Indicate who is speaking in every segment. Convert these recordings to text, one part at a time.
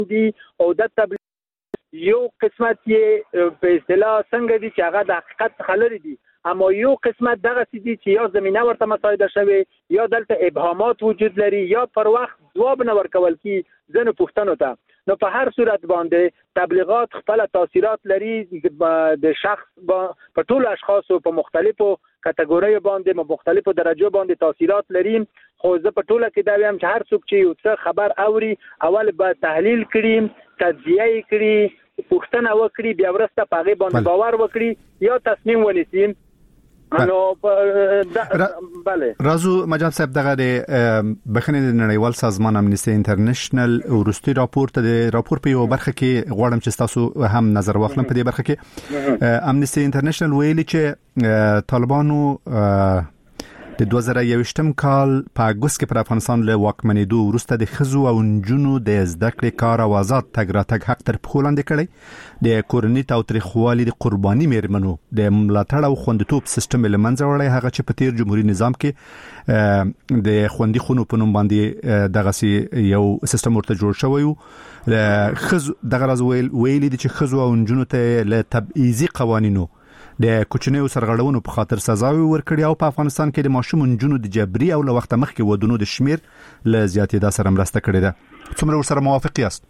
Speaker 1: دي او د تبلیغ یو قسمت یې په اصطلاح څنګه دي چې هغه د حقیقت خلری دي، اما یو قسمت دغه دي چې یا زمينه ورته مساعده شوي یا دلته ابهامات وجود لري یا پر وخت جواب نه ورکول کی ځنه پوښتنو ته. نو په هر صورت باندې تبلیغات خپل تاثیرات لري د شخص په ټول اشخاصو په مختلفو کټګوریو باندې مختلفو درجو باندې تاثیرات لري. خو زه په ټوله کې دا وایم چې هر څوک چې یو څه خبر اوري اول به تحلیل کړي، تجزیه کړي، پوښتنه وکړي، بیا ورسته په هغه باندې باور وکړي یا تصمیم ونیسي. نو بله
Speaker 2: رازو مجاب صاحب دغه بخنه د نړیوال سازمان امنیستي انټرنیشنل ورستي راپور په یو برخه کې غواړم چې تاسو هم نظر واخلم په دې برخه کې. امنیستي انټرنیشنل ویلي چې طالبانو د 2021م کال په اگست کې پر افغانستان له واکمنېدو وروسته د خزو او نجونو د زده کړې کار او آزاد تګ راتګ حق تر پښو لاندې کړی، د کورنۍ تاوتریخوالي د قرباني میرمنو د ملاتړ او خوندیتوب سیستم له منځه وړی، هغه چې په تیر جمهوریت نظام کې د خوندي خونو په نوم باندې دغه یو سیستم ورته جوړ شوی و. خزو دغه راز ویلي دي چې خزو او نجونو ته له تبعیضي قوانینو د کوچنیو سرغړونو په خاطر سزاوي ورکړي او په افغانستان کې د ماشوم نجونو د جبري او له وخت مخکې ودونو د شمیر له زیاتېدا سره مرسته کړې ده. څومره ورسره موافق یاست؟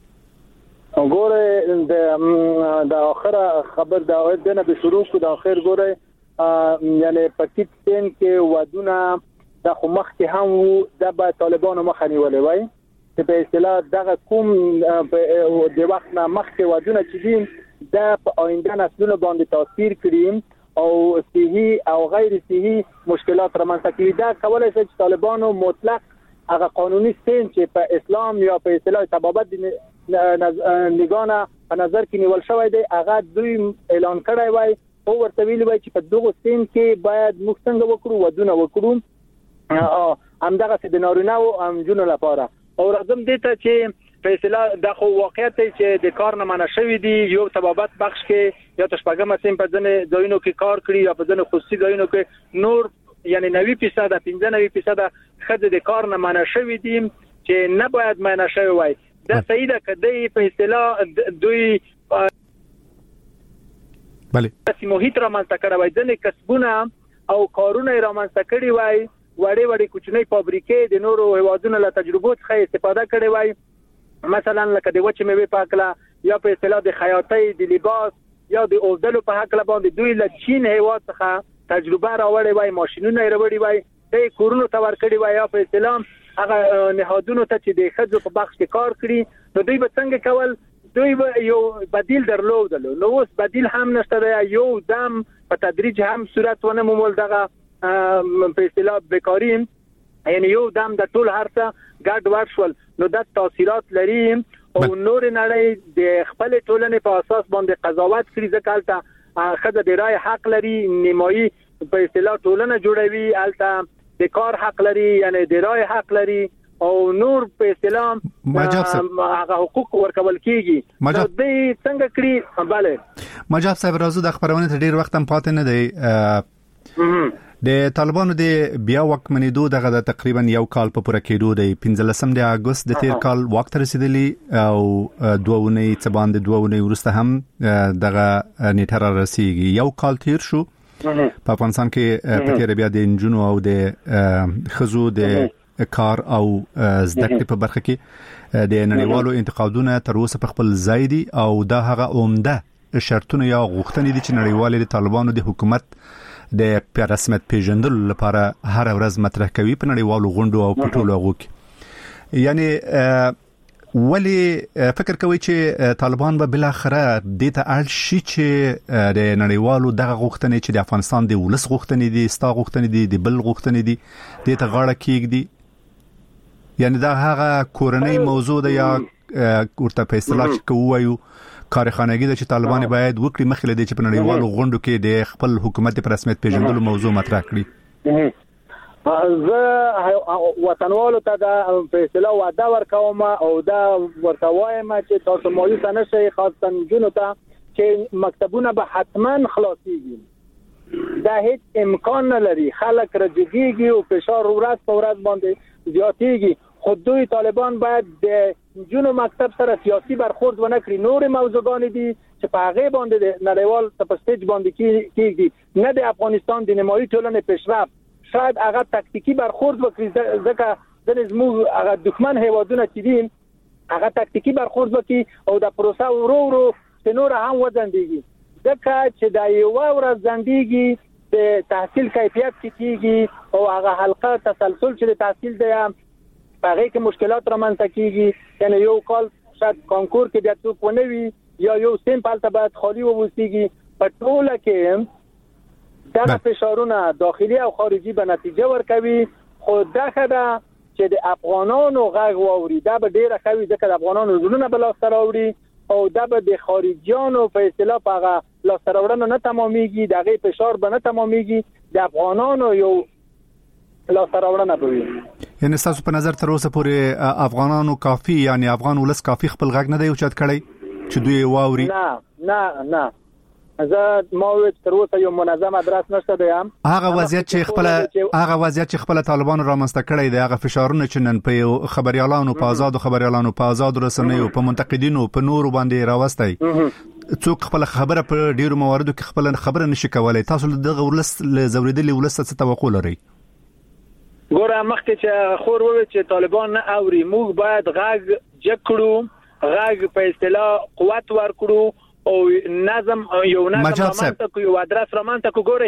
Speaker 1: ګوره د اخره خبر دا ودنه به شروع کو د اخر ګوره یعنی پاکستان کې ودونه د خو مخکې هم د طالبانو مخه نیولې وای چې په اصطلاح دغه کوم د وخت نه مخکې ودونه چې دي د آینده نسلونو باندې تاثیر کړي او صحي او غیر صحي مشکلات رامنځته کړي. دا کولای شي چې طالبانو مطلق هغه قانوني سین چې په اسلام یا په اصطلاح تبابت نگانه په نظر کې نیول شوی دی هغه دوی اعلان کړی وای او ورته ویلي وای چې په دغه سین کې باید موږ څنګه وکړو ودونه وکړو همدغه د نارینه او همجونو لپاره. او راځم دې ته چې په اصطلاح د خو واقعیت چې د کار نه منع شوی دی یو تبابت بخش کې یا تشپګم سیم په ځنه ځایونو کې کار کړی یا په ځنه خصوصي ځایونو کې نور یعنی 90% 95% خد د کار نه منع شوی دي چې نه باید منع شوی وای. دا صحیح ده کدی په اصطلاح دوی
Speaker 2: بله
Speaker 1: چې محیط را منځته کړی وای ځنه کسبونه او کارونه را منځته کړی وای وړې وړې کوچنۍ فابریکې د نورو هوادونو له تجربو څخه استفاده کړې وای مثلا لکه د وچې میوې په اکله یا په اصطلاح د خیاطۍ د لباس یا د اوبدلو په اکله باندې دوی له چین هیواد څخه تجربه راوړې وای ماشينونه راوړي وای د کورونو تور کړي وای یا په اصطلاح هغه نهادونو ته چې د خځو په بخش کې کار کړي نو دوی به څنګه کول دوی یو بدیل درلودل نو اوس بدیل هم نشته یو دم په تدریج هم صورت ونه مومول دغه په اصطلاح بیکاری یعنی یو دم د ټول هرڅه ګډ ورشول نو د تاثیرات لري او نور نړۍ د خپل ټولنې په اساس باندې قضاوت کړي ځکه خدای د رای حق لري نیمایي په اصطلاح ټولنه جوړوي الته د کار حق لري یعنی د رای حق لري او نور په اصطلاح هغه حقوق ورکول کیږي نو دوی څنګه کړی bale
Speaker 2: مجاب صاحب راځو د خبرونه ته ډیر وخت هم پاتې نه دی د طالبانو د بیا واکمنېدو دغه تقریبا یو کال په پوره کېدو دی 15 د اگست د تیر کال وخت رسیدلی او دوونه باندې دوونه ورسته هم دغه نیټه را رسیږي یو کال تیر شو په افغانستان کې په تیر بیا د انجونو او د خزو د کار او زده کړې په برخه کې د نړیوالو انتقادونه تر اوسه په خپل ځای دي او دا هغه عمده شرطونه یا غوښتنې دي چې نړیوال د طالبانو د حکومت د رسمیت پیژندلو لپاره هر ورځ مطرح کوي په نړیوالو غونډو او په ټولو هغو کې. یعنی ولی فکر کوي چې طالبان به بل اخره د ته اړ شي چې د نړیوالو دغه غوښتنې چې د افغانستان د ولس غوښتنې دي ستا غوښتنې دي د بل غوښتنې دي د ته غاړه کېږي یعنی دا هغه کورنۍ موضوع ده یا ورته په اصطلاح کوو کارخانګي د چې طالبان باید وکړي مخکې لدی چې په نړیوالو غونډو کې د خپل حکومت په رسمیت پیژندلو موضوع مطرح کړي.
Speaker 1: زه وطنوالو ته د په اصطلاح وعده ورکوم او دا ورته وایم چې تاسو مایوس نه شئ خاصه جنونو ته چې مکتبونه به حتما خلاصيږي دا هیڅ امکان نه لري خلک راځيږي او فشار ورځ په ورځ باندې زیاتېږي خود دوی طالبان باید د جنو مکتب سره سیاسی برخورد و نکړي. نور موضوعګان دي چې په هغه باندې نړیوال سپسټیج باندې کیږي، نه د افغانستان د نمایي ټولنې پیشرفت شاید هغه تکتیکی برخورد وکړي، ځکه د زموږ هغه دښمن هیوادونه چې دي هغه تکتیکی برخورد وکړي او د پروسه ورو نور هم وځندېږي، ځکه چې د یو ورځ ځندېږي د تحصیل کیفیت کیږي او هغه حلقه تسلسل چې د تحصیل دی هغه کې مشکلات رامنځته کیږي. یعنی یو کال شاید کانکور کې بیا څوک ونه وي یا یو سیمپل ته باید خالی ووسیږي. په ټوله کې دا فشارونه داخلي او خارجي به نتیجه ورکوي. خو دا خبره چې د افغانانو غږ واوري دا به ډیره خوي، ځکه د افغانانو زړونه به لاس راوړي او دا به د خارجيانو په اصطلاح هغه لاس راوړنه نه تمامېږي، دغه فشار به نه تمامېږي، د افغانانو یو لاس راوړنه به وي.
Speaker 2: یعنی تاسو په نظر تر اوسه پورې افغانانو کافي، یعنی افغان ولس کافي خپل غږ نه دی اوچت کړی چې دوی واوري؟ نه زه ما تر اوسه یو منظم ادرس نشته دی. هغه وضعیت چې خپل طالبانو رامنځته کړی دی، هغه فشارونه چې نن په خبريالانو په آزاد خبريالانو په آزاد رسنیو په منتقدینو په نورو باندې راوستي، څوک خپل خبره په ډیرو مواردو کې خپل خبره نشي کولای. تاسو دغه ولس زوریدلي ولس څه توقع لرئ؟
Speaker 1: ګوره مخکې چې خور وویل چې طالبان نه اوري، موږ باید غږ جکړو، غږ په اصطلاح قوت ورکړو او نظم یو رامنځته کو، یو ادرس رامنځته کو. ګوره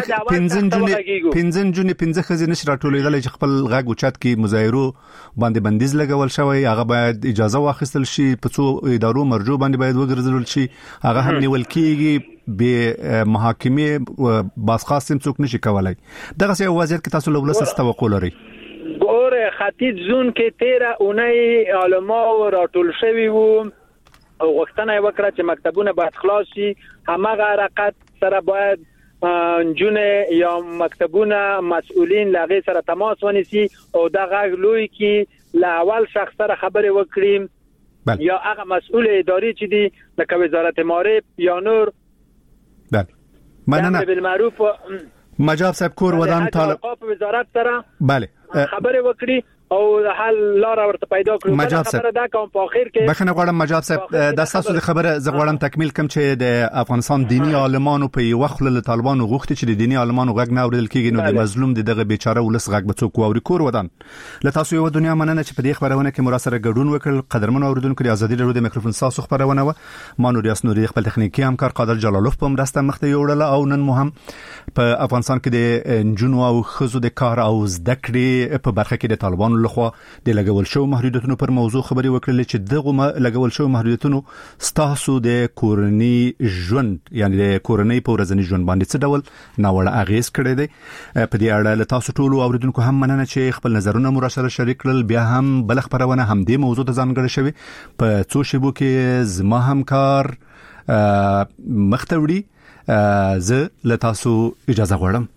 Speaker 1: 15 جون 15 خزینه نشي راټولېدل چې خپل غږ اوچت کی مظاهرو باندې بندیز لګول شوی، هغه باید اجازه واخیستل شي، په څو ادارو مرجو باندې باید وګرځول شي، هغه هم نیول کیږي به محاکمه بازخواستم څوک نشي کولای. دغه څه وضعیت کې تاسو له ولس توقع لرئ؟ ګوره ختیځ زون کې 13 اونۍ علما راټول شوي وو او غوښتنه وکړه چې مکتبونه باید خلاص شي. همغه حرکت سره باید جنونه یا مکتبونه مسؤلین لغه سره تماس ونیسي او دا غږ لوی کې له اول شخص سره خبرې وکړي یا هغه مسؤل اداري چې دی لکه وزارت معارف یا نور.
Speaker 2: بله مننه.
Speaker 1: بالمعروف
Speaker 2: مجاب صاحب کور ودان طالب
Speaker 1: وزارت سره
Speaker 2: بله
Speaker 1: خبرې وکړي او حل لار ورته پیدا کړو. خبره دا کوم په اخر کې
Speaker 2: بخنه غواړم مجاب صاحب د تاسو د خبره ز غواړم تکمیل کوم چې د افغانستان دینی عالمانو په یو وخت له طالبانو غوښتي چې د دینی عالمانو غږ نه اوریدل کیږي، نو د مظلوم دغه بیچاره ولس غږ به څوک واوري. کور ودان له تاسو یو دنیا مننه چې په دې خبرونه کې مراسره ګډون وکړ. قدرمن اوریدونکو د ازادي رادیو د میکروفون تاسو خبرونه و ما نور یاسنوري خپل تخنیکی همکار قادر جلالوف په مرسته مخته یوړل او نن مو هم په افغانستان کې د جنو او خزو د کار او زده کړې په برخه کې د طالبانو لخوا د لګول شو محدودیتونو پر موضوع خبري وکړل چې دغه لګول شو محدودیتونو ستاسو د کورنۍ ژوند، یعنی د کورنۍ په ورځني ژوند باندې څه ډول ناوړه اغیز کړی دی. په دې اړه له تاسو ټولو اوریدونکو هم مننه چې خپل نظرونه مو سره شریک کړل. بیا هم بل خبرونه هم دې موضوع ته ځانګړې شوی په څو شیبو کې زما همکار مختوړي زه له تاسو اجازه غواړم.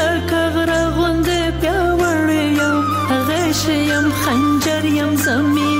Speaker 3: خنجر یم زمین